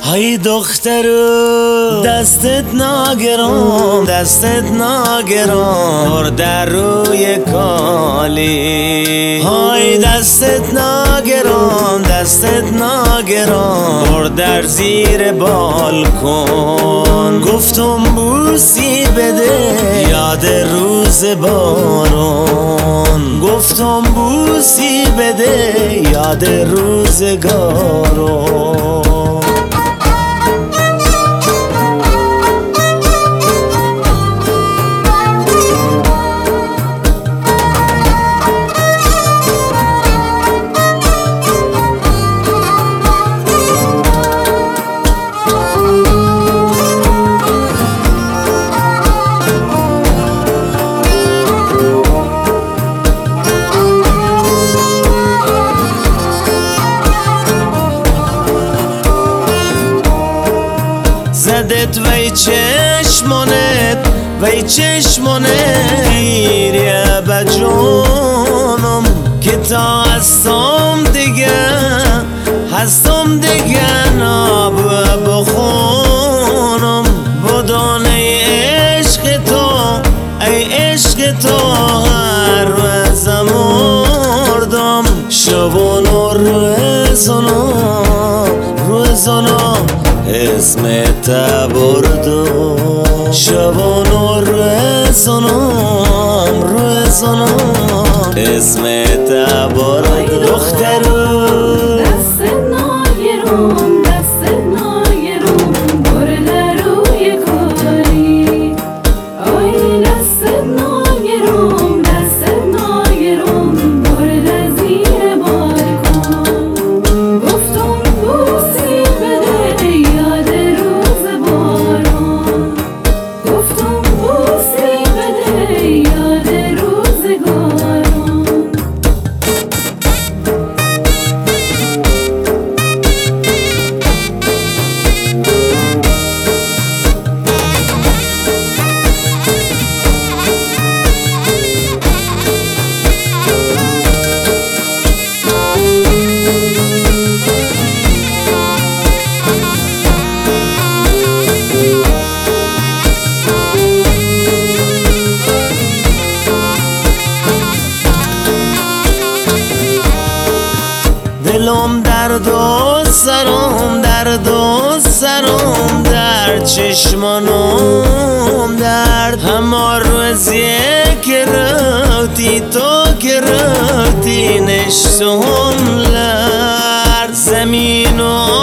های دخترو دستت ناگرام، دستت ناگرام در روی کالی. های دستت ناگرام، دستت ناگرام در زیر بالکن. گفتم بوسی بده یاد روز بارون، گفتم بوسی بده یاد روزگارون. زدت وی چشمانت، وی چشمانت گیریه بجانم که تا هستم دیگه، هستم دیگه نابه بخونم. بدانه عشق تو، ای عشق تو هر روز مردم. شبانو روزانو اسمت بردم. شبانو روزانو اسمت بردم. دخترو دست ناگرام، دست ناگرام برده روی کاری. آی دست ناگرام، دست ناگرام برده زیر بالکن. گفتم بوسی بده یاد روز بارون، گفتم بوسی بده یاد روزگارون. دلم درد و سرم، درد و سرم در چشمانم درد. همه روزی که رفتی تو، که رفتی نشتم لرد. زمین و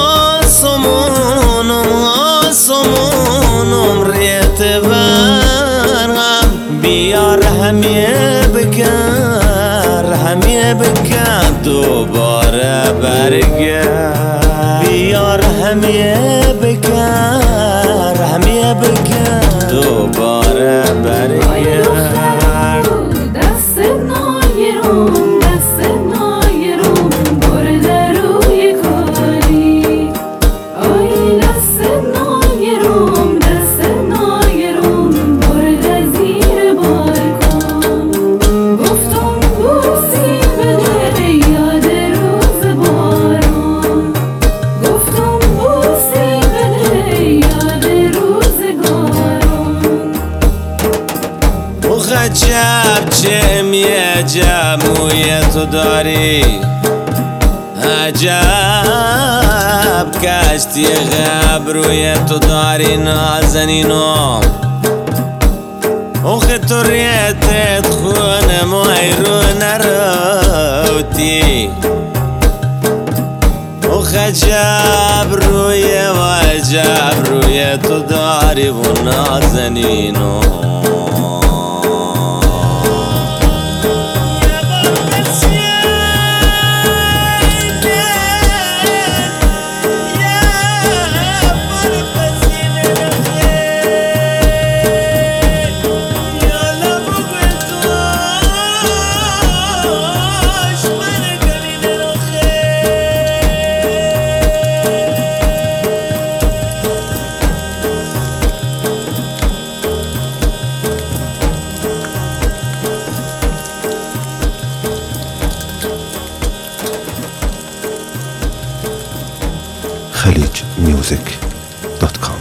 آسمانم ریت برم. بیار همیه بکن، همیه بکن دوباره برگرد. بیار همیه بکن، همیه بکن دوباره برگرد. دست ناگرام، دست ناگرام برده روی کاری. آی دست ناگرام، دست ناگرام برده زیر بالکن. گفتم بوسی بده یاد روز بارون، گفتم بوسی بده یاد روزگارون. اوخ عجب چه می عجب موی تو داری، عجب کشتی غب روی تو داری نازنینم. اوخ تو ریتت خونه مای رو نروتی. اوخ عجب روی و عجب روی تو داری و نازنینم. khaleejmusic.com.